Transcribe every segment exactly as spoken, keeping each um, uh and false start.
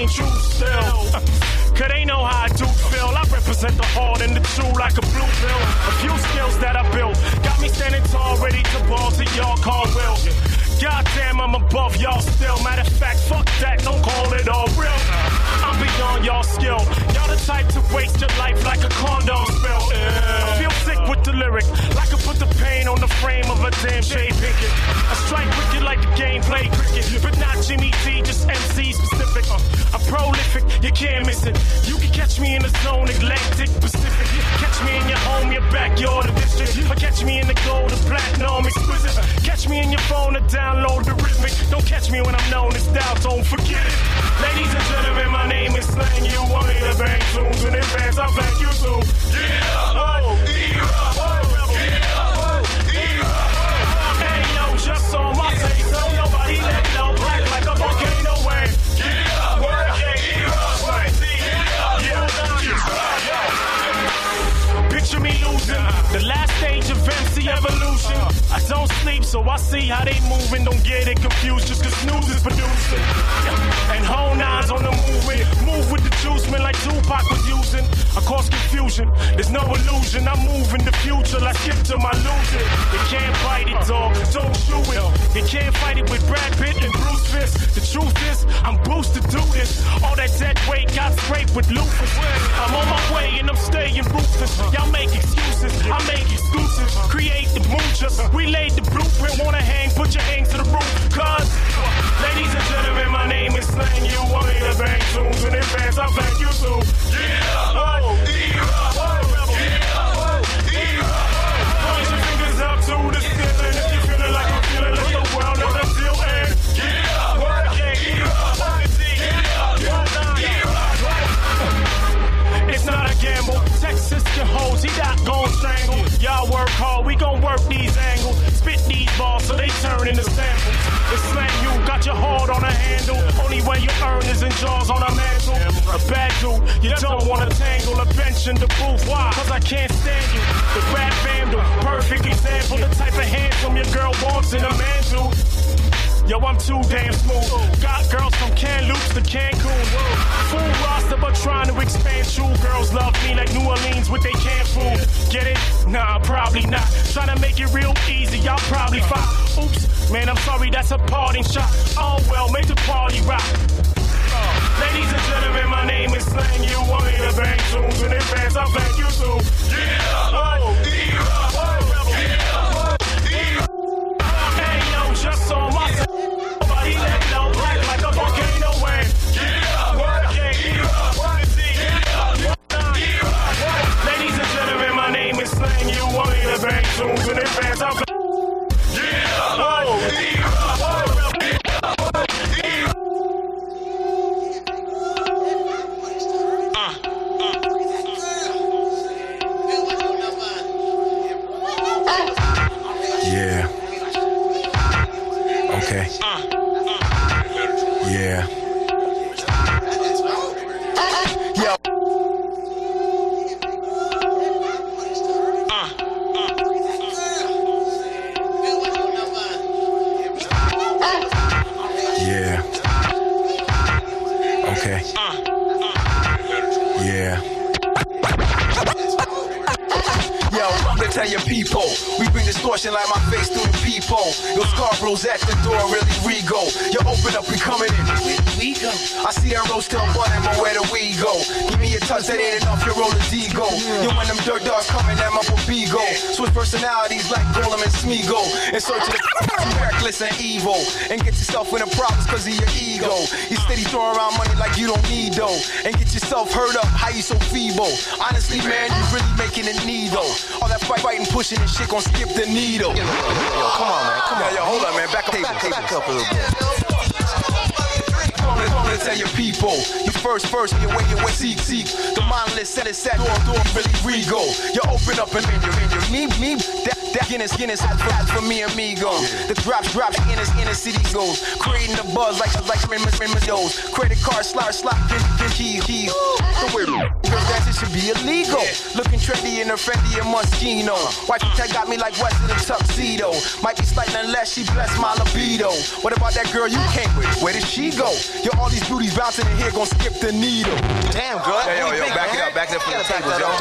true still. Cause they know how I do feel. I represent the hard and the true like a blue pill. A few skills that I built got me standing tall, ready to ball to y'all call will. Goddamn, I'm above y'all still. Matter of fact, fuck that, don't call it all real. I'm beyond y'all skill. Y'all the type to waste your life like a condom spill. Yeah. I feel sick with the lyric, like I put the pain on the frame of a damn Jay Pinkett. I strike wicked like the game play cricket, but not Jimmy T, just M C specific. Uh, I'm prolific, you can't miss it. You can catch me in the zone, Atlantic, Pacific. Catch me in your home, your backyard, or district. Or catch me in the gold, the platinum, exquisite. Catch me in your phone, or download the rhythmic. Don't catch me when I'm known as down, don't forget it. Ladies and gentlemen, my name is Slang. You want me to bang tunes in advance, I thank you too. Yeah, oh, E-Rock, oh, yeah, oh, E-Rock. Hey, yo, just on my say so. Nobody let no black like a volcano wave. Yeah, work, yeah, E-Rock, right. Picture me losing the last stage of M C evolution. I don't sleep, so I see how they moving. Don't get it confused, just cause snooze is producing. And whole nines on the movement. Move with the juice, man, like Tupac was using. I cause confusion, there's no illusion. I move in the future, I skip to my losing. You can't fight it, dog, don't shoot it. You can't fight it with Brad Pitt and Bruce Fisk. The truth is, I'm boosted to this. All that dead weight got scraped with lupus. I'm on my way and I'm staying ruthless. Y'all make excuses, I make exclusives. Create the moocher, we laid the blueprint. Wanna hang, put your hands to the roof. Cause, ladies and gentlemen, my name is Slang. You want me to bang tunes in advance, I thank you too. Yeah, oh, E-Rock, oh, yeah, oh, E-Rock. Point your fingers up to the ceiling. If you feeling like I'm feeling, let the world know the deal end. Yeah, work, yeah, E-Rock, yeah, it's not a gamble. Texas can hold, he not gon' strangle. Y'all work hard, we gon' work these angles. Spit these balls so they turn into samples. It's Slang, you got your heart on a handle. Only way you earn is in jaws on a mantle. A bad dude, you don't wanna tangle. A bench in the booth, why? Cause I can't stand you. The rap vandal, perfect example. The type of handsome your girl wants in a man dude. Yo, I'm too damn smooth. Got girls from Kamloops to Cancun. Full roster, but trying to expand. True girls love me like New Orleans with they canned food. Get it? Nah, probably not. Trying to make it real easy, y'all probably fine. Oops, man, I'm sorry, that's a parting shot. Oh well, make the party rock. Uh, ladies and gentlemen, my name is Slang. You want me to bang tunes in advance, I thank you too. Yeah, oh, E-Rock, oh, yeah, oh, E-Rock. Hey, yo, just on my side. Nobody let no black like a volcano wave. Yeah, work, yeah, E-Rock, what is it? Yeah, E-Rock. Ladies and gentlemen, my name is Slang. You want me to bang tunes in advance, I thank you. Yeah, oh, E-Rock, oh, yeah, E-Rock. Yeah. Okay. Yeah. Yo. Yeah. Okay. Yeah. Yo, to tell your people, we bring distortion like my face through the peephole. Your Scarborough's at the door, really regal. You open up, we coming in. We go. I see that rose till button, but where do we go? Give me a touch, that ain't enough, you roll a D-go. You when them dirt dogs coming, them up a B-go. Switch personalities like Golem and Smeagol. In search of the reckless and evil. And get yourself in the problems cause of your ego. You steady throwing around money like you don't need though. And get yourself hurt up, how you so feeble? Honestly, man, you really making it need though. All that fight, fighting, pushing and shit gon' skip the needle. Yo, come on, man, come on. Yo, yo, hold up, man, back up, back, back, back up a little bit. I'm gonna tell your people, you first, first, you wait, you wait, seek, seek. The mindless set it set, door, door, really regal. You open up and in your, in your, me, me, that, that Guinness, Guinness, that's for me and me go. The drops, drops, Guinness, inner city goes. Creating the buzz like, like, Miss Miss Credit card, slide, slide, pin, pin, keys, keys. The weird, cause that sense, it should be illegal. Looking trendy and Fendi and Moschino. Wifey tag got me like West in a tuxedo. Might be slightly unless she bless my libido. What about that girl you came with? Where did she go? Yo, all these booties bouncing in here gon' skip the needle. Damn, girl. Yo, yo, yo, back it up, back it up from the tables, yo.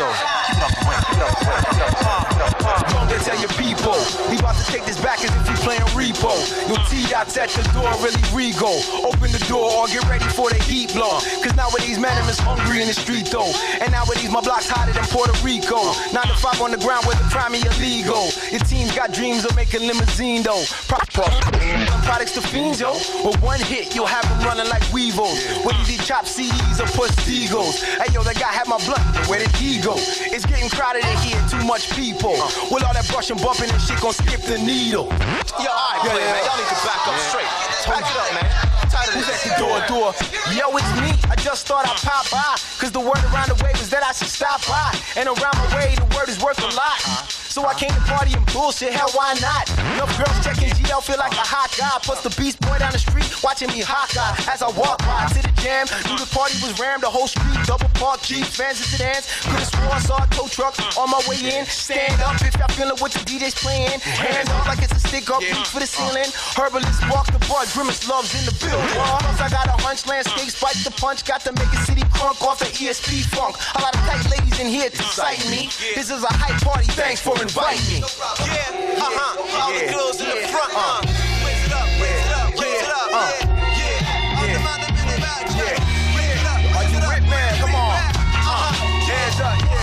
Don't they tell your people, we about to take this back as if we playing repo. Yo, T-Dot's at the door, really regal. Open the door or get ready for the heat blow. Cause nowadays, man, I'm as hungry in the street though. And nowadays, my block's hotter than Puerto Rico. Nine to five on the ground where the crime is illegal. Your team's got dreams of making limousine though. Pro- pro- products to fiends, yo. With one hit, you'll have them running like weevils. Whether these chop C Ds or push eagles. Hey, yo, that guy had my blunt. Where did he go? It's getting crowded in here, too much people. With all that brushing, bumping and shit, gon' skip the needle. Yo, alright, yeah, yeah, man. Y'all need to back up yeah. straight. Back it up, man. Who's at the door, door? Yo, it's me. I just thought I'd pop by. Cause the word around the way was that I should stop by. And around my way, the word is worth a lot. So I came to party and bullshit, hell, why not? Enough girls checking G L, feel like a hot guy. Plus the beast boy down the street, watching me hot guy. As I walk by to the jam, knew the party was rammed. The whole street, double park, Jeeps, fans into dance. Could've sworn I saw a tow truck on my way in. Stand up if y'all feeling what the D J's playing. Hands up like it's a stick up, reach for the ceiling. Herbalist, spark the bud, Grimace loves in the building. Plus I got a hunch, landscape, spike the punch. Got to make a city crunk off the E S P funk. A lot of tight ladies in here to sight me. This is a hype party, thanks for inviting me. Yeah, uh-huh, all the girls in the front, uh. Raise it up, raise it up, raise it up, yeah, yeah. On the mind, the minute back, yeah, raise it up, raise it up. Are you with me? Come on, uh-huh, hands up, yeah.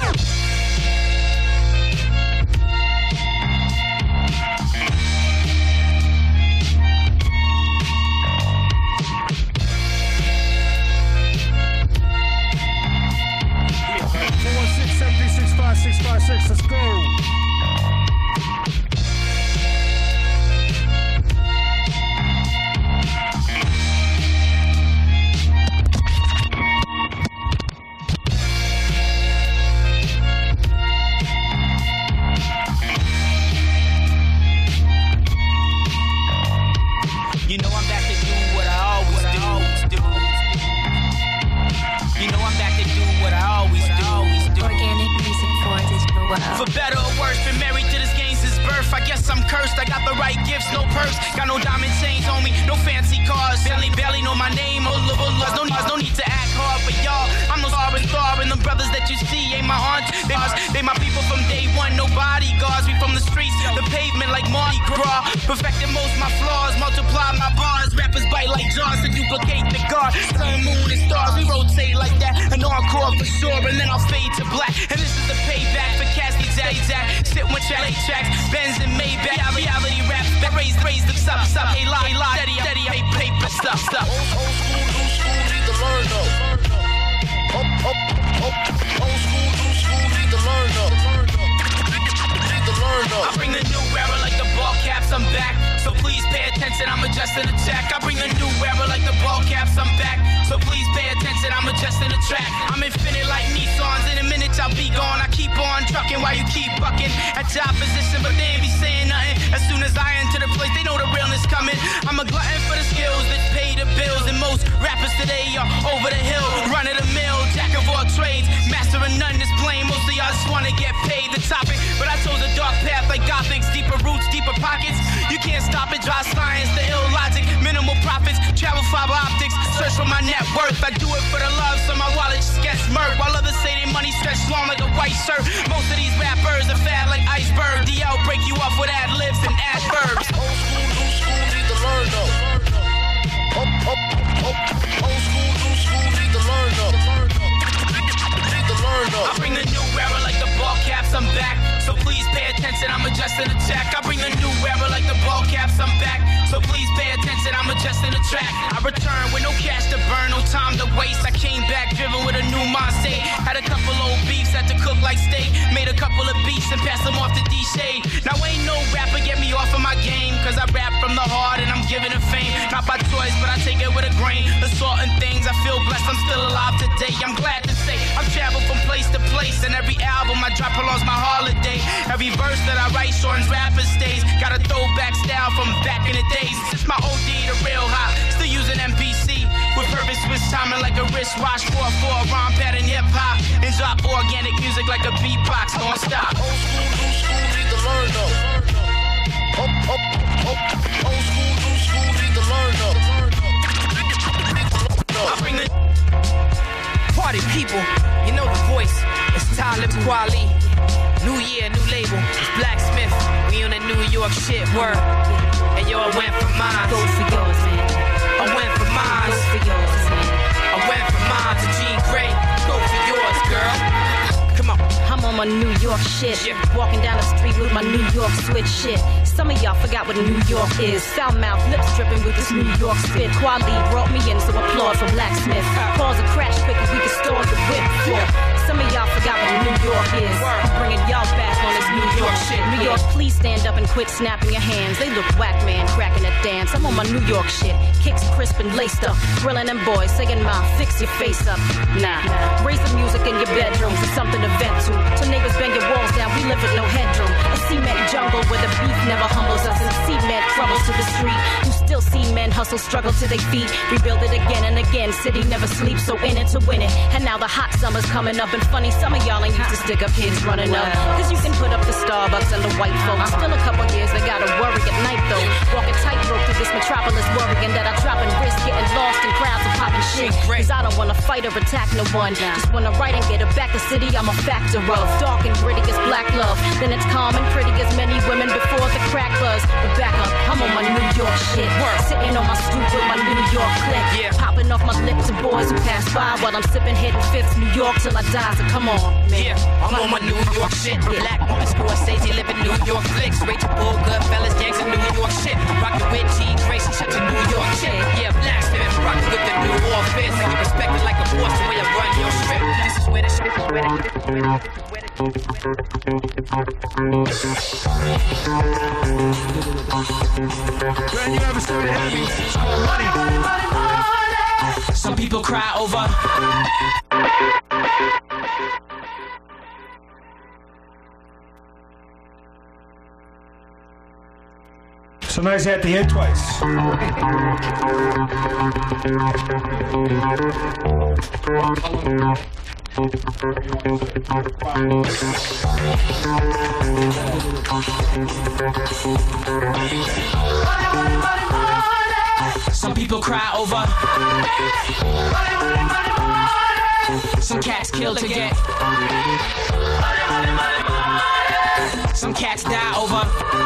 four one six, seven three six, five six five six, let's go. You know I'm back to do what I always do. You know I'm back to do what I always do. Organic music for digital world. For better or worse, been married to this game since birth. I guess I'm cursed. I got the right gifts, no purse. Got no diamond chains on me, no fancy cars. Barely, barely know my name. Oh, no, no, no need to act hard, but y'all, I'm no star and star. And the brothers that you see ain't my aunts. They, they my people from day one. No bodyguards. We from the streets, the pavement like Mardi Gras. Perfecting most my flaws, multiply my bars. Rappers bite like jaws to duplicate the guard. Sun, moon, and stars, we rotate like that. An encore for sure, and then I'll fade to black. And this is the payback for Cassie Zach Zach. Sit with chalet tracks, Benz and Maybach. Reality rap that raise, raise the sub, sub. Hey, lie, lie, steady, steady, hey, paper stuff, stuff. Old, old school, new school, need to learn though. Old, old, old, old school, new school, need to learn though. Need to learn though. I bring the new era like the ball caps, I'm back. So please pay attention, I'm adjusting the track. I bring the new era like the ball caps, I'm back. So please pay attention, I'm adjusting the track. I'm infinite like Nissans, in a minute I'll be gone. I keep on trucking while you keep bucking. At your opposition, but they ain't be saying nothing. As soon as I enter the place, they know the realness coming. I'm a glutton for the skills that pay the bills. And most rappers today are over the hill. Run of the mill, jack of all trades. Master of none is plain, most of y'all just wanna get paid the topic. But I chose a dark path like Gothics. Deeper roots, deeper pockets. You can't stop it, dry science, the ill logic. Minimal profits, travel fiber optics. Search for my net worth, I do it for the love, so my wallet just gets murked. While others say their money stretched long like a white shirt. Most of these rappers are fat like iceberg. D L break you off with ad libs and adverbs. Old school, new school, need to learn though. Old, old, old, old school, new school, need to learn though. Need to learn though. I bring the new era like the ball caps, I'm back. So please pay attention, I'm adjusting the track. I bring the new era like the ball caps, I'm back. So please pay attention, I'm adjusting the track. I return with no cash to burn, no time to waste. I came back driven with a new mindset. Had a couple old beefs, had to cook like steak. Made a couple of beats and passed them off to D-Shade. Now ain't no rapper get me off of my game, cause I rap from the heart and I'm giving it fame. Not by choice, but I take it with a grain. Assaulting things, I feel blessed, I'm still alive today. I'm glad to say I've traveled from place to place, and every album I drop prolongs my holiday. Every verse that I write shortens rapper stays. Got a throwback style from back in the days. Since my O D, the real hot, still using M P C with purpose, switch time rhyming like a wristwatch for a four rhyme pattern hip hop and drop organic music like a beatbox. Don't stop. Old school, new school, need to learn though. Oh, oh, oh. Old school, new school, need to learn though. I bring the party people. You know the voice. It's Talib Kweli. New year, new label. It's Blacksmith. We on that New York shit word. And yo, I went for mine. Go for yours, man. I went for mine. Go for yours, man. I went for mine to Jean Grey. Go for yours, girl. Come on. I'm on my New York shit. Yeah. Walking down the street with my New York switch shit. Some of y'all forgot what New York is. Foul mouth, lips dripping with this New York spit. Quali brought me in, so applaud for Blacksmith. Pause and crash quick if we can store the whip. Yeah. Some of y'all forgot what New York is. I'm bringing y'all back on this New York shit. New York, please stand up and quit snapping your hands. They look whack, man, cracking a dance. I'm on my New York shit. Kicks crisp and laced up. Grilling them boys, saying, "Ma, fix your face up." Nah, raise the music in your bedrooms. It's something to vent to. So neighbors bang your walls down. We live with no headroom. A cement jungle where the beef never humbles us, and cement crumbles to the street. You still see men hustle, struggle to their feet. Rebuild it again and again. City never sleeps, so in it to win it. And now the hot summer's coming up, and funny, some of y'all ain't used to stick up kids running up. Cause you can put up the Starbucks and the white folks. Still a couple years, they gotta worry at night though. Walking tightrope through this metropolis, worrying that I'm dropping risk, getting lost in crowds and popping shit. Cause I don't wanna fight or attack no one. Just wanna write and get it back. The city I'm a factor of. Dark and gritty as black love. Then it's calm and pretty as many women before the crack buzz. But back up, I'm on my New York shit. Sitting on my stoop with my New York click. Yeah. Popping off my lips to boys who pass by while I'm sipping hidden fifths. New York till I die, so come on, man. Yeah, I'm on my New York shit. Black woman, Scorsese, living New York flicks. Rachel Bull, Goodfellas, gangs of New York shit. Rockin' with G Gracie, such a New York shit. Yeah, Blacksmith, rockin' with the New Orphans. You respect it like a boss, the way I run your strip. This is where the shit, this is where the shit, this is where the shit, this is where the When you ever started heavy, it's called money. some people cry over. Sometimes you have to hit twice. Some people cry over. Some cats killed to get. Some cats die over.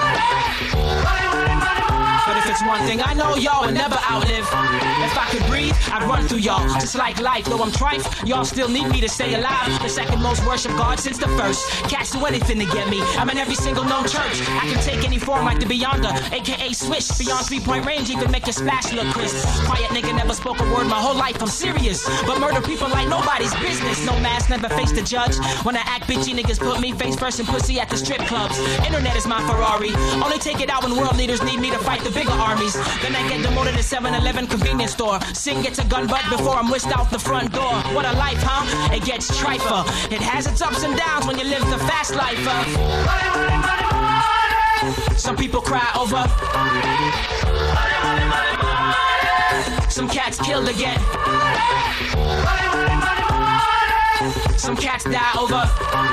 But if it's one thing I know y'all will never outlive. If I could breathe, I'd run through y'all. Just like life, though I'm trife, y'all still need me to stay alive. The second most worship God since the first. Cats do anything to get me. I'm in every single known church. I can take any form like the Beyonder, aka Swish. Beyond three-point range, you can make your splash look crisp. Quiet nigga, never spoke a word my whole life, I'm serious. But murder people like nobody's business. No mask, never face the judge. When I act bitchy, niggas put me face first in pussy at the strip clubs. Internet is my Ferrari. Only take it out when world leaders need me to fight the bigger armies. Then I get demoted to seven eleven convenience store. Sing gets a gun butt before I'm whisked out the front door. What a life, huh? It gets trifer. It has its ups and downs when you live the fast life, huh? Some people cry over. Some cats killed again. Some cats die over.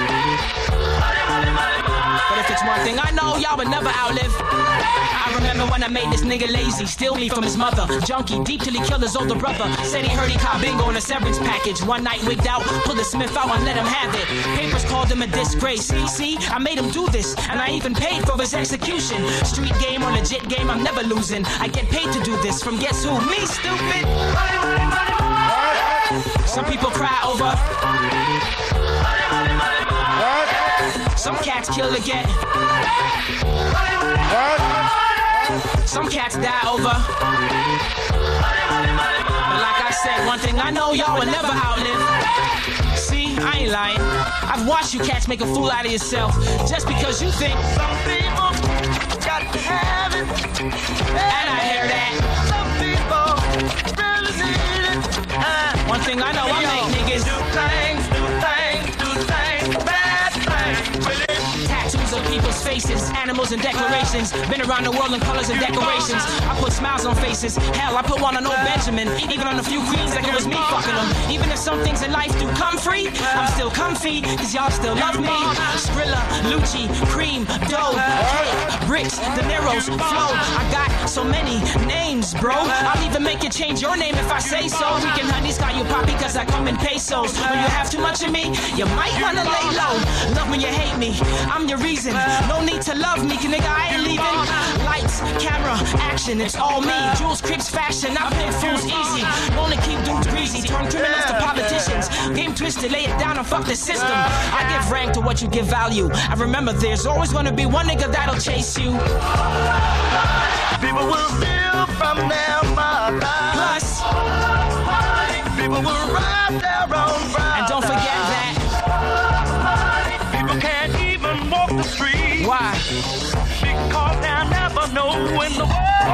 But if it's one thing I know, y'all would never outlive. I remember when I made this nigga lazy, steal me from his mother. Junkie, deep till he killed his older brother. Said he heard he caught bingo in a severance package. One night wigged out, pulled the Smith out and let him have it. Papers called him a disgrace. See, I made him do this, and I even paid for his execution. Street game or legit game, I'm never losing. I get paid to do this from guess who? Me, stupid. Some people cry over. Some cats kill again. Some cats die over. But like I said, one thing I know y'all will never outlive. See, I ain't lying. I've watched you cats make a fool out of yourself just because you think some people got to have it. And I hear that. Some people really need it. Uh, one thing I know, I make niggas do things, do things, do things, bad things. Tattoos on people's face faces, animals and declarations. Been around the world in colors and decorations. I put smiles on faces. Hell, I put one on old Benjamin. Even on a few queens like it was me fucking them. Even if some things in life do come free, I'm still comfy, cause y'all still love me. Skrilla, Lucci, Cream, Dough, Hey, Bricks, De Niro's, Flow. I got so many names, bro. I'll even make you change your name if I say so. We can honey sky you poppy cause I come in pesos. When you have too much of me, you might wanna lay low. Love when you hate me, I'm your reason. No need to love me, cause nigga I ain't leaving. Lights, camera, action, it's all me. Jules, Crips, fashion, I play fools easy. Only keep dudes greasy, turn criminals to politicians. Game twisted, lay it down and fuck the system. I give rank to what you give value. I remember there's always gonna be one nigga that'll chase you. People will steal from their mother. Plus, people will rob their own brother. and don't forget that. People can't even walk the street. Why? Because they'll never know when the world.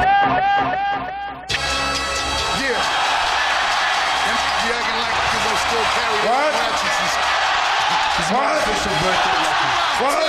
Yeah. And you acting like you gonna still carry What? the ratchets. What? What?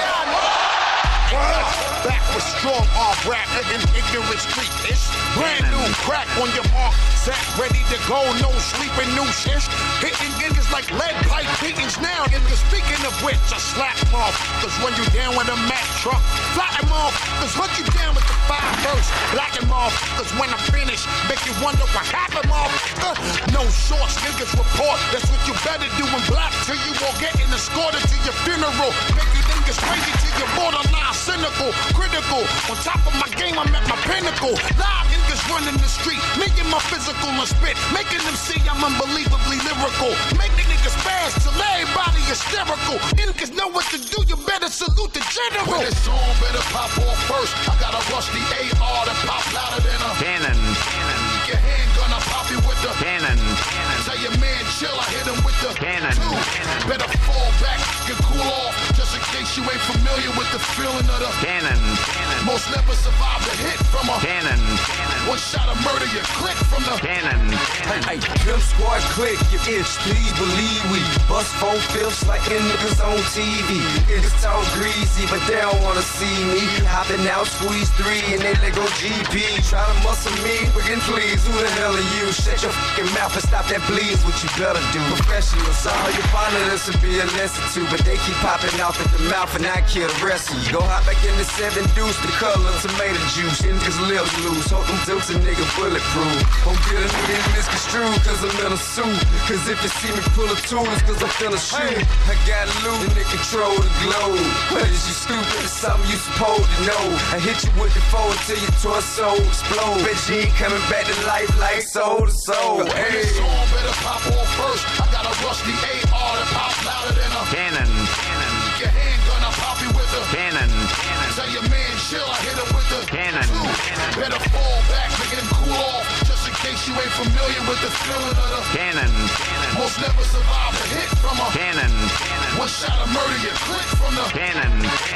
What? Back with strong arm rap and ignorant street ish. Brand new crack on your mark. Set ready to go, no sleeping, new shit. Hitting niggas like lead pipe beatings now. And you're speaking of which, I slap them off. Cause when you down with a Mack truck, flat them off. Cause hunt you down with the five first, black them off. Cause when I finish, make you wonder what happened off. Uh, no shorts, niggas report. That's what you better do in black till you won't get escorted to your funeral. Make you niggas crazy till you're borderline cynical, critical. On top of my game, I'm at my pinnacle. Live niggas running the street, me and my physical and spit, making them see I'm unbelievably lyrical. Making niggas fast till everybody hysterical. Niggas know what to do, you better salute the general. When this song better pop off first, I got a rusty A R that pop louder than a Cannon. Your handgun, I pop you with the Cannon. Tell your man chill, I hit him with the Cannon. two. Better fall back, get cool off, just in case you ain't familiar with the feeling of the Cannon. most never survive the hit from a Cannon. one shot of murder, you click from the Cannon. Hey, Pimp Squad click, you itch, please believe we bust four fifths like in niggas on T V. Niggas talk greasy, but they don't wanna see me. Hopping out, squeeze three, and they let go G P. Try to muscle me, friggin' please, who the hell are you? Shut your fucking mouth and stop that bleeds, what you better do. Professionals, all you find this will be a lesson to, but they keep popping off at the mouth and I kill the rest of you. Go hop back in the seven deuce, the color of tomato juice. Niggas lips loose, hope them dukes a nigga bulletproof. Don't get a nigga misconstrued, cause I'm in a suit. Cause if you see me pull a tool, it's cause I'm finna shoot. I got loot and it control the globe. But is you stupid, it's something you supposed to know. I hit you with the four till your torso explode. Bet you ain't coming back to life like soul to soul. When Hey. this song better pop off first, I got a rusty A R that pop louder than a Cannon. Your handgun, I pop you with the Cannon. Tell your man chill, I hit him with the Cannon. two. Better fall back, make him cool off, just in case you ain't familiar with the feeling of the Cannon. most never survive a hit from a Cannon. one shot of murder, you click from the Cannon.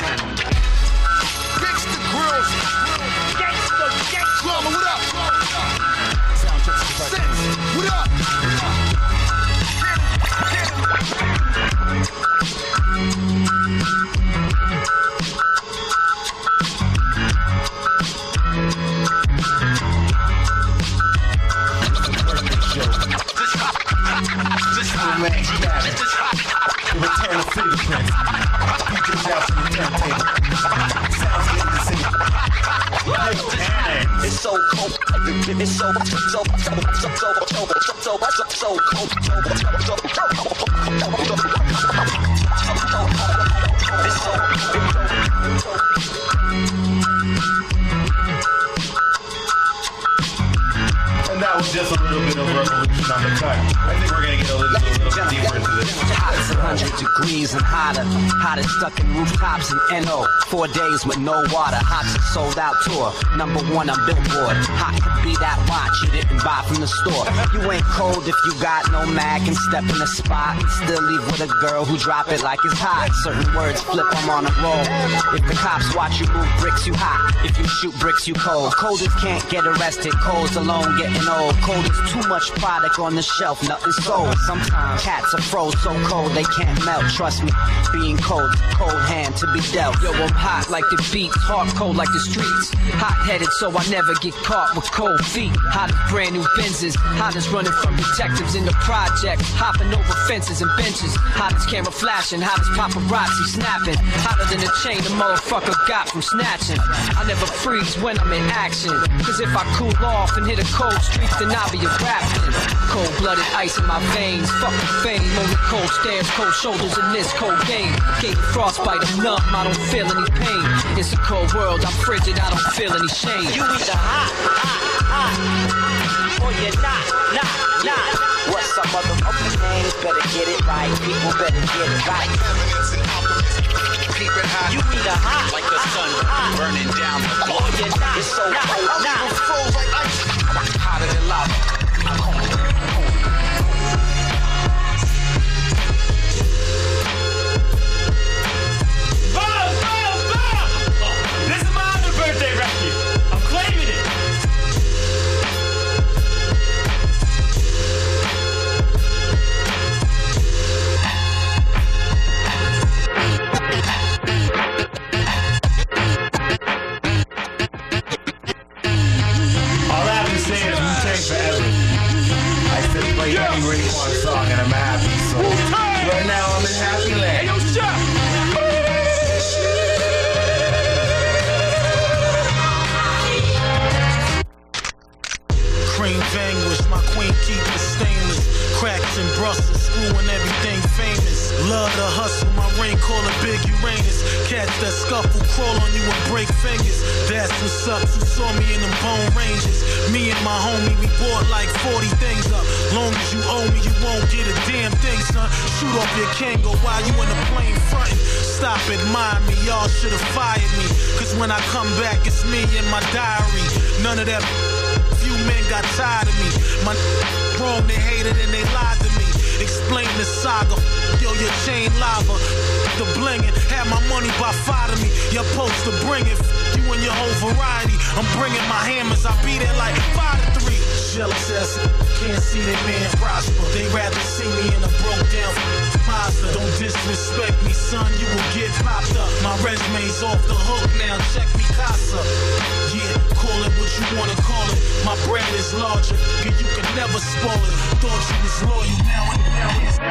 Gangsta Grills. Gangsta, gangsta. Drama, what up? Six, what up? The return of fingerprints. Features out from the turntable. Sounds getting the same. It's so cold. It's so so so so so so so so so cold. It's so. And that was just a little bit of revolution on the cut. I think we're gonna get a little, a little deeper into this. Hot as one hundred degrees and hotter. Hottest stuck in rooftops in N O. Four days with no water. Hot's a sold out tour. Number one on Billboard. Hot could be that watch you didn't buy from the store. You ain't cold if you got no mag and step in the spot and still leave with a girl who drop it like it's hot. Certain words flip them on a roll. If the cops watch you move bricks, you hot. If you shoot bricks, you cold. Coldest can't get arrested. Cold's alone getting old. cold as too much product on the shelf, nothing sold. Sometimes cats are froze so cold they can't melt. Trust me, being cold, cold hand to be dealt. Yo, I'm hot like the beats, hard cold like the streets. Hot-headed so I never get caught with cold feet. Hot as brand new Benzes, hot as running from detectives in the project, hopping over fences and benches. Hot as camera flashing, hot as paparazzi snapping. Hotter than a chain the motherfucker got from snatching. I never freeze when I'm in action, cause if I cool off and hit a cold streak, then I'll be a rapping. Cold-blooded ice in my veins, fucking fame. Only cold stares, cold shoulders in this cold game. Gave me frostbite, I'm numb, I don't feel any pain. It's a cold world, I'm frigid, I don't feel any shame. You either hot, hot, hot, or you're not, not, not. What's some motherfucking names? Better get it right, people better get it right. You either hot, like the sun hot, burning down the block. Or you're not, it's so not, cold, not. people froze like ice. Hotter than lava. Bob, Bob, Bob! This is my other birthday record. I'm claiming it. All I have to say is Wu-Tang forever. I still play any Raekwon song and I'm happy, so right now I'm in happy land. Hey, yo, Chef! Cream vanquish, my queen keep it stainless. Cracks in Brussels, screwing everything famous. Love to hustle, my ring call it Big Uranus. Cats that scuffle, crawl on you and break fingers. That's what's up, you saw me in them bone ranges. Me and my homie, we bought like forty things up. Long as you owe me, you won't get a damn thing, son. Shoot off your Kango while you in the plane frontin'. Stop admiring me, y'all should've fired me. Cause when I come back, it's me in my diary. None of that. Few men got tired of me. My wrong, they hated and they lied to me. Explain the saga. Yo, your chain lava. The blingin'. Had my money by five to me. You're supposed to bring it. You and your whole variety. I'm bringing my hammers. I beat it like five to three. Jealous ass can't see that man prosper. They rather see me in a broke down monster. Don't disrespect me, son. You will get popped up. My resume's off the hook now. Check me casa. Yeah, call it what you wanna call it. My bread is larger, and you can never spoil it. Thought you was loyal, now and now it's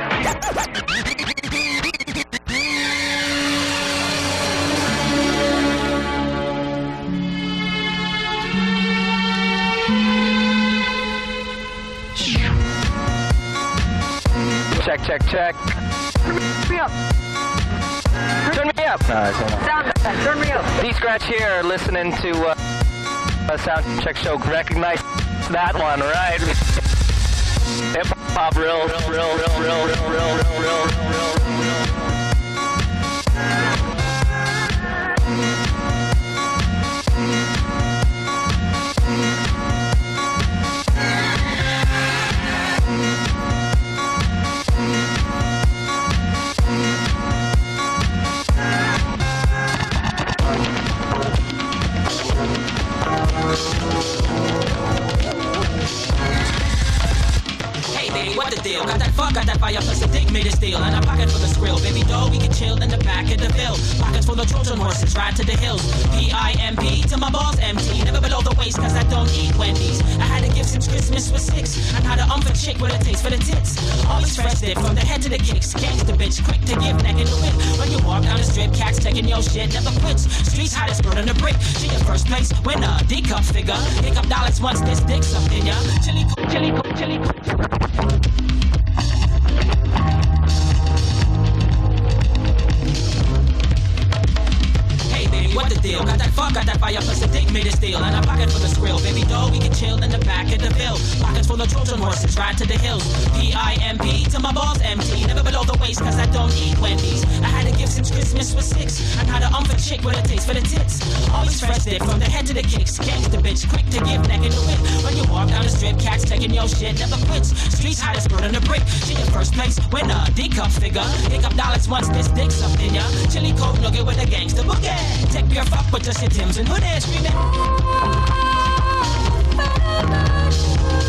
Check, check, check. Turn me up. Turn me up. All right, Sound effect. Turn me up. D-Scratch here, listening to uh, a sound check show. Recognize that one, right? Hip hop, real, real, real, real, real, real, real, real, real, real. What the deal? Got that fuck, got that fire, plus the dick made it steel. And a pocket full of skrill. Baby doll, we can chill in the back of the bill. Pockets full of Trojan horses, ride to the hills. P I M P till my balls empty. Never below the waist, cause I don't eat Wendy's. I had a gift since Christmas was six. And had a um for chick with a taste for the tits. Always fresh dip from the head to the kicks. Gangsta bitch, quick to give neck in the whip. When you walk down the strip, cats taking your shit, never quits. Streets hottest bird on the brick. She in first place, winner, D-cup figure. Hiccup dollars once this dick's up in ya. Chili, chili, chili, chili. What the deal? Got that fuck, got that fire, plus the dick made it steel. And a pocket full of skrill. Baby doll, we can chill in the back of the bill. Pockets full of Trojan horses, ride to the hills. P I M P till my balls empty. Never below the waist, cause I don't eat Wendy's. I had a gift since Christmas was six. And had a um for chick with a taste for the tits. Always fresh dip from the head to the kicks. Gangsta bitch, quick to give neck in the whip. When you walk down the strip, cats taking your shit, never quits. Streets hottest bird on the brick. She in first place, winner, D-cup figure. Hiccup dollars once this dick's up in ya. Chili coke nugget with a gangsta boogie. Take your fuck with just your Timbs and hoodies screaming.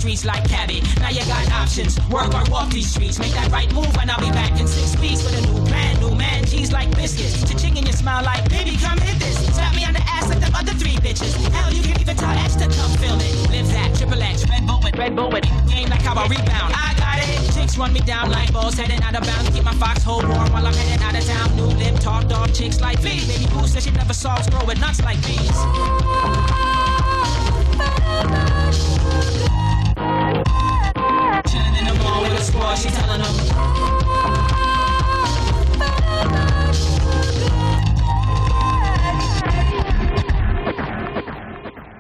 streets like Cabby. Now you got options, work or walk these streets. Make that right move and I'll be back in six weeks with a new plan, new man, G's like biscuits. Cha-ching in your smile like, baby, come hit this. Slap me on the ass like them other three bitches. Hell, you can't even tell X to come film it. Live that, triple X, red bull with, red bull with. Game like how I rebound. I got it. Chicks run me down like balls heading out of bounds. Keep my foxhole warm while I'm heading out of town. New lip, talk dog, chicks like V. Baby boo says she never saw us grow with nuts like these.